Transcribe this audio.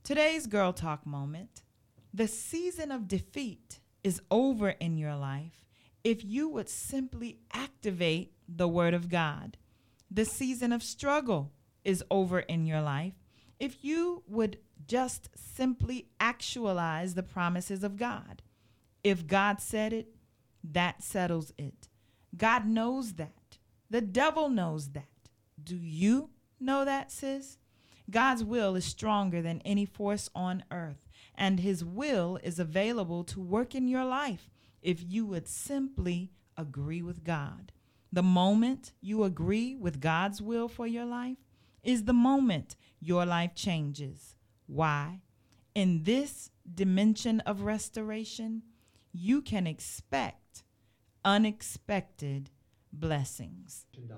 Today's Girl Talk moment. The season of defeat is over in your life if you would simply activate the Word of God. The season of struggle is over in your life if you would just simply actualize the promises of God. If God said it, that settles it. God knows that. The devil knows that. Do you know that, sis? God's will is stronger than any force on earth, and his will is available to work in your life if you would simply agree with God. The moment you agree with God's will for your life is the moment your life changes. Why? In this dimension of restoration, you can expect unexpected blessings.